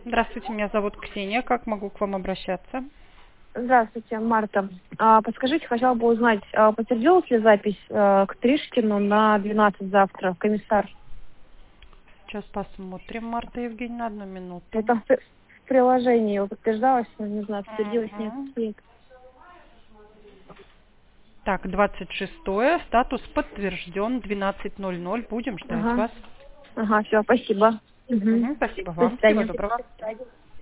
Здравствуйте, меня зовут Ксения. Как могу к вам обращаться? Здравствуйте, Марта. Подскажите, хотела бы узнать, подтвердилась ли запись к Тришкину на 12 завтра в комиссар? Сейчас посмотрим, Марта Евгеньевна, одну минуту. Это в приложении подтверждалось, но не знаю, подтвердилось, нет. Мгм. Нет. Так, 26-е, статус подтвержден, 12:00. Будем ждать Ага, вас. ага, все, спасибо. Угу. Мгм, спасибо До вам, всего свидания. доброго.